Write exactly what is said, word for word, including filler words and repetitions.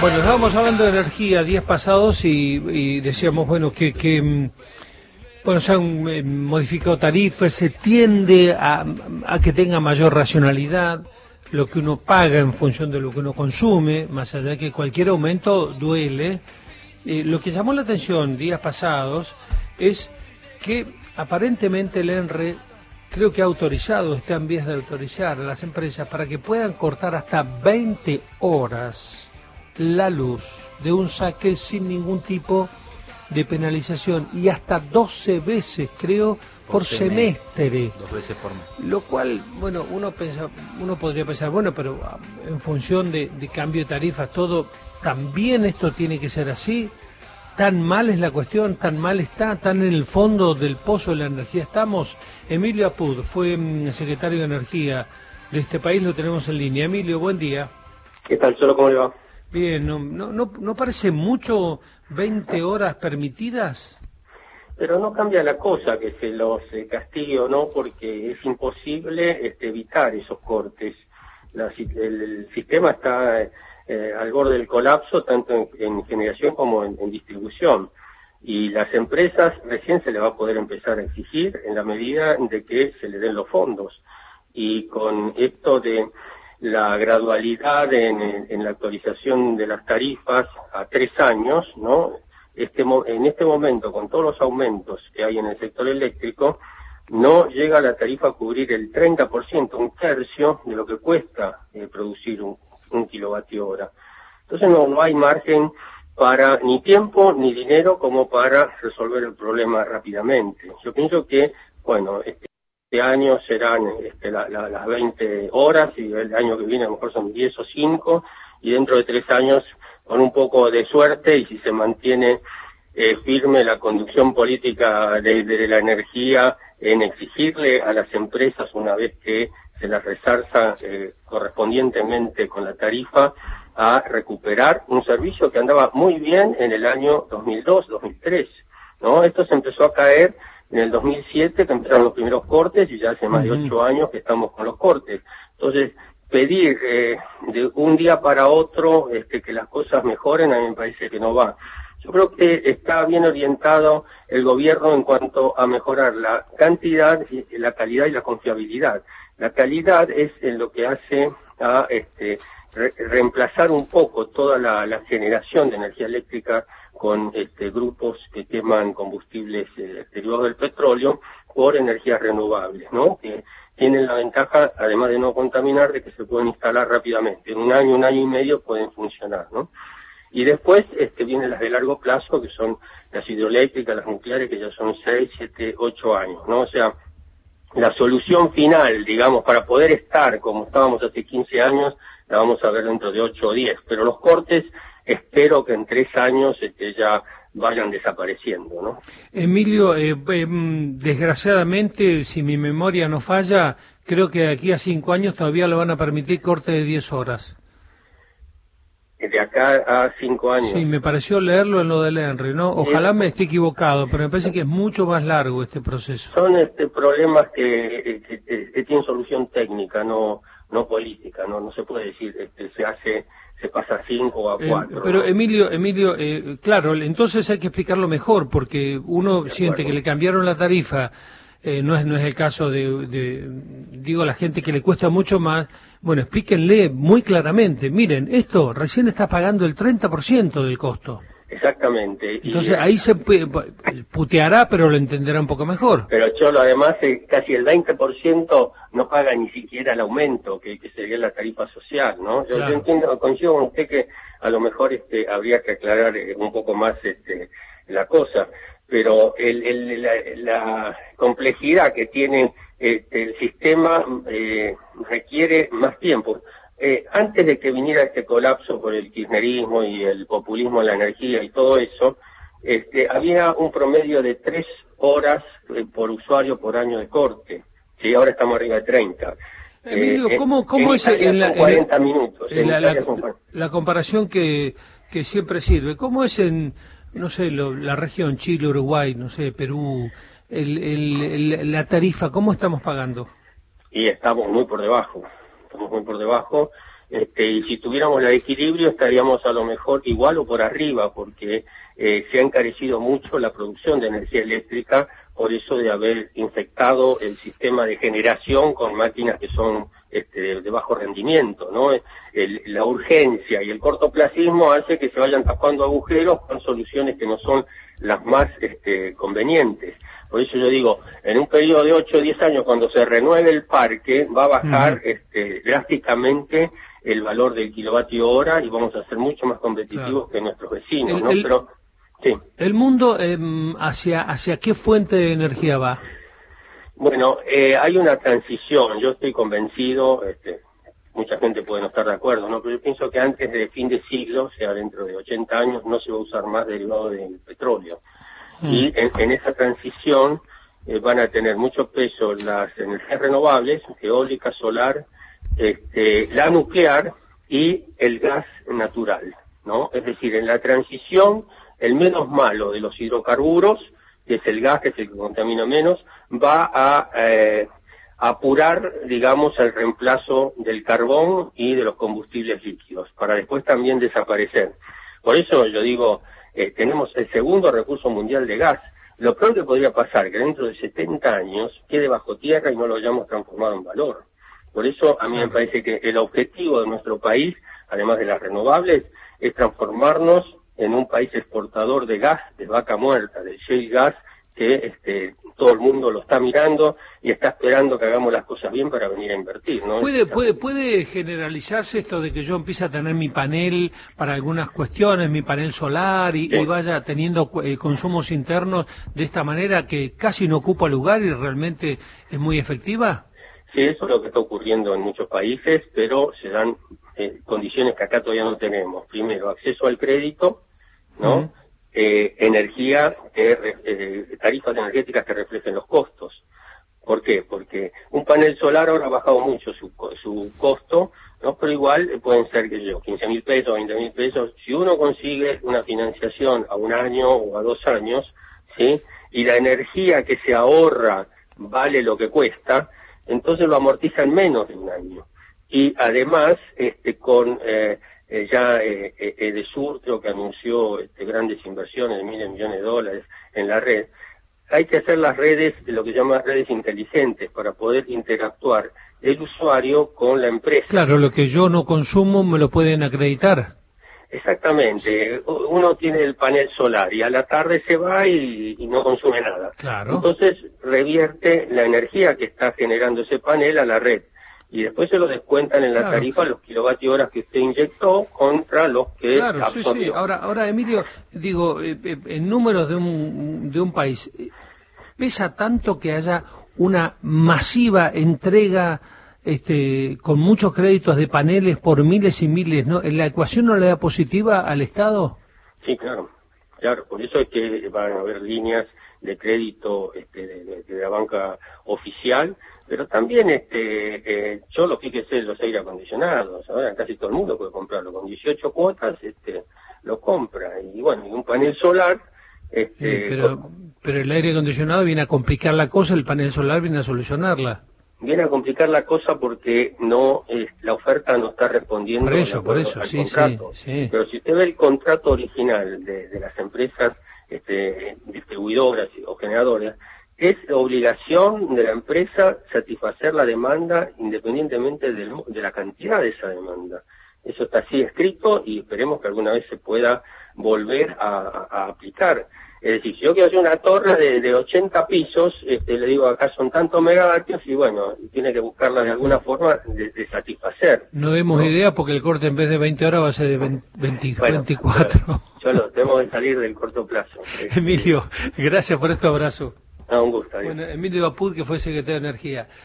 Bueno, estábamos hablando de energía días pasados y, y decíamos, bueno, que, que bueno, se han eh, modificado tarifas, se tiende a, a que tenga mayor racionalidad lo que uno paga en función de lo que uno consume, más allá de que cualquier aumento duele. Eh, lo que llamó la atención días pasados es que aparentemente el ENRE creo que ha autorizado, está en vías de autorizar a las empresas para que puedan cortar hasta veinte horas la luz de un saque sin ningún tipo de penalización y hasta doce veces, creo, por, por semestre. semestre. Dos veces por mes. Lo cual, bueno, uno pensa, uno podría pensar, bueno, pero en función de, de cambio de tarifas, todo, ¿también esto tiene que ser así? ¿Tan mal es la cuestión? ¿Tan mal está? ¿Tan en el fondo del pozo de la energía estamos? Emilio Apud fue mm, secretario de Energía de este país, lo tenemos en línea. Emilio, buen día. ¿Qué tal, Cholo? ¿Cómo le va? Bien, ¿no, no, no, ¿no parece mucho veinte horas permitidas? Pero no cambia la cosa que se los eh, castigue o no, porque es imposible este, evitar esos cortes. La, el, el sistema está eh, al borde del colapso, tanto en, en generación como en, en distribución. Y las empresas recién se les va a poder empezar a exigir en la medida de que se les den los fondos. Y con esto de la gradualidad en, en la actualización de las tarifas a tres años, ¿no? Este, en este momento, con todos los aumentos que hay en el sector eléctrico, no llega la tarifa a cubrir el treinta por ciento, un tercio de lo que cuesta eh, producir un, un kilovatio hora. Entonces no, no hay margen para ni tiempo ni dinero como para resolver el problema rápidamente. Yo pienso que, bueno, este Este año serán este, la, la, las veinte horas y el año que viene a lo mejor son diez o cinco y dentro de tres años con un poco de suerte y si se mantiene eh, firme la conducción política de, de la energía en exigirle a las empresas una vez que se las resarza eh, correspondientemente con la tarifa a recuperar un servicio que andaba muy bien en el año dos mil dos, dos mil tres, ¿no? Esto se empezó a caer en el dos mil siete, que empezaron los primeros cortes, y ya hace más de ocho años que estamos con los cortes. Entonces, pedir eh, de un día para otro este, que las cosas mejoren, a mí me parece que no va. Yo creo que está bien orientado el gobierno en cuanto a mejorar la cantidad, la calidad y la confiabilidad. La calidad es en lo que hace a este, re reemplazar un poco toda la, la generación de energía eléctrica con este, grupos que queman combustibles eh, derivados del petróleo por energías renovables, ¿no? Que tienen la ventaja, además de no contaminar, de que se pueden instalar rápidamente. En un año, un año y medio pueden funcionar, ¿no? Y después este, vienen las de largo plazo, que son las hidroeléctricas, las nucleares, que ya son seis, siete, ocho años, ¿no? O sea, la solución final, digamos, para poder estar como estábamos hace quince años, la vamos a ver dentro de ocho o diez. Pero los cortes espero que en tres años este, ya vayan desapareciendo, ¿no? Emilio, eh, eh, desgraciadamente, si mi memoria no falla, creo que de aquí a cinco años todavía le van a permitir corte de diez horas. De acá a cinco años. Sí, me pareció leerlo en lo del ENRE, ¿no? Ojalá me esté equivocado, pero me parece que es mucho más largo este proceso. Son este, problemas que, que, que, que tienen solución técnica, no no política, no no se puede decir, este, se hace... se pasa a cinco o a cuatro. Eh, pero ¿no? Emilio, Emilio, eh, claro, entonces hay que explicarlo mejor, porque uno siente que le cambiaron la tarifa, eh, no es no es el caso de, de, digo, la gente que le cuesta mucho más. Bueno, explíquenle muy claramente, miren, esto recién está pagando el treinta por ciento del costo. Exactamente. Entonces y, ahí se puteará, pero lo entenderá un poco mejor. Pero Cholo, además, eh, casi el veinte por ciento no paga ni siquiera el aumento, que, que sería la tarifa social, ¿no? Yo, claro. yo entiendo, coincido con usted que a lo mejor este, habría que aclarar eh, un poco más este, la cosa, pero el, el, la, la complejidad que tiene este, el sistema eh, requiere más tiempo. Eh, antes de que viniera este colapso por el kirchnerismo y el populismo en la energía y todo eso, este, había un promedio de tres horas eh, por usuario por año de corte. Sí, ahora estamos arriba de treinta. Emilio, eh, ¿cómo, cómo en es en la, cuarenta minutos? En la, la, la comparación que, que siempre sirve. ¿Cómo es en, no sé, lo, la región Chile, Uruguay, no sé, Perú, el, el, el, la tarifa, cómo estamos pagando? Y estamos muy por debajo. Estamos muy por debajo. Este, y si tuviéramos el equilibrio estaríamos a lo mejor igual o por arriba, porque eh, se ha encarecido mucho la producción de energía eléctrica por eso de haber infectado el sistema de generación con máquinas que son este, de, de bajo rendimiento, ¿no? El, la urgencia y el cortoplacismo hace que se vayan tapando agujeros con soluciones que no son las más este, convenientes. Por eso yo digo, en un periodo de ocho o diez años, cuando se renueve el parque, va a bajar uh-huh. este, drásticamente el valor del kilovatio hora y vamos a ser mucho más competitivos claro. que nuestros vecinos, el, ¿no? El, Pero, sí. ¿El mundo eh, hacia, hacia qué fuente de energía va? Bueno, eh, hay una transición, yo estoy convencido, este, mucha gente puede no estar de acuerdo, ¿no? Pero yo pienso que antes de fin de siglo, o sea, dentro de ochenta años, no se va a usar más derivado del petróleo. Mm. Y en, en esa transición eh, van a tener mucho peso las energías renovables, eólica, solar, este, la nuclear y el gas natural, ¿no? Es decir, en la transición, el menos malo de los hidrocarburos, que es el gas, que es el que contamina menos, va a eh, apurar, digamos, el reemplazo del carbón y de los combustibles líquidos, para después también desaparecer. Por eso yo digo, eh, tenemos el segundo recurso mundial de gas. Lo peor que podría pasar, que dentro de setenta años quede bajo tierra y no lo hayamos transformado en valor. Por eso a mí me parece que el objetivo de nuestro país, además de las renovables, es transformarnos en un país exportador de gas, de vaca muerta, de shale gas, que este, todo el mundo lo está mirando y está esperando que hagamos las cosas bien para venir a invertir, ¿no? ¿Puede, puede, puede generalizarse esto de que yo empiece a tener mi panel para algunas cuestiones, mi panel solar, y, sí. y vaya teniendo eh, consumos internos de esta manera que casi no ocupa lugar y realmente es muy efectiva? Sí, eso es lo que está ocurriendo en muchos países, pero se dan eh, condiciones que acá todavía no tenemos. Primero, acceso al crédito, ¿no? Uh-huh. Eh, energía, eh, eh, tarifas energéticas que reflejen los costos. ¿Por qué? Porque un panel solar ahora ha bajado mucho su, su costo, ¿no? Pero igual eh, pueden ser, que yo, quince mil pesos, veinte mil pesos. Si uno consigue una financiación a un año o a dos años, ¿sí? Y la energía que se ahorra vale lo que cuesta, entonces lo amortiza en menos de un año. Y además, este, con... Eh, Eh, ya eh, eh, Edesurtro, que anunció este, grandes inversiones de miles de millones de dólares en la red, hay que hacer las redes, lo que llaman redes inteligentes, para poder interactuar el usuario con la empresa. Claro, lo que yo no consumo me lo pueden acreditar. Exactamente, uno tiene el panel solar y a la tarde se va y, y no consume nada. Claro. Entonces revierte la energía que está generando ese panel a la red. Y después se lo descuentan en la claro. tarifa los kilovatios horas que usted inyectó contra los que claro, absorbió. Sí, sí. Ahora, ahora Emilio, digo, eh, eh, en números de un, de un país, ¿pesa tanto que haya una masiva entrega este, con muchos créditos de paneles por miles y miles? ¿No? ¿La ecuación no le da positiva al Estado? Sí, claro. Claro, por eso es que van a haber líneas de crédito este, de, de, de la banca oficial, pero también este eh, yo lo fíjese los aire acondicionados, ahora casi todo el mundo puede comprarlo, con dieciocho cuotas este lo compra, y bueno, y un panel solar... este sí, pero, con... pero el aire acondicionado viene a complicar la cosa, el panel solar viene a solucionarla. Viene a complicar la cosa porque no eh, la oferta no está respondiendo por eso, por eso, al sí, contrato. Sí, sí. Pero si usted ve el contrato original de, de las empresas este, distribuidoras o generadoras, es obligación de la empresa satisfacer la demanda independientemente del, de la cantidad de esa demanda. Eso está así escrito y esperemos que alguna vez se pueda volver a, a aplicar. Es decir, si yo quiero hacer una torre de, de ochenta pisos, este, le digo acá son tantos megavatios y bueno, tiene que buscarla de alguna forma de, de satisfacer. No demos ¿no? idea porque el corte en vez de veinte horas va a ser de veinte, veinte, bueno, veinticuatro. Yo lo tengo que salir del corto plazo. Emilio, gracias por este abrazo. Ah, un gusto. Bueno, Emilio Apud, que fue secretario de Energía.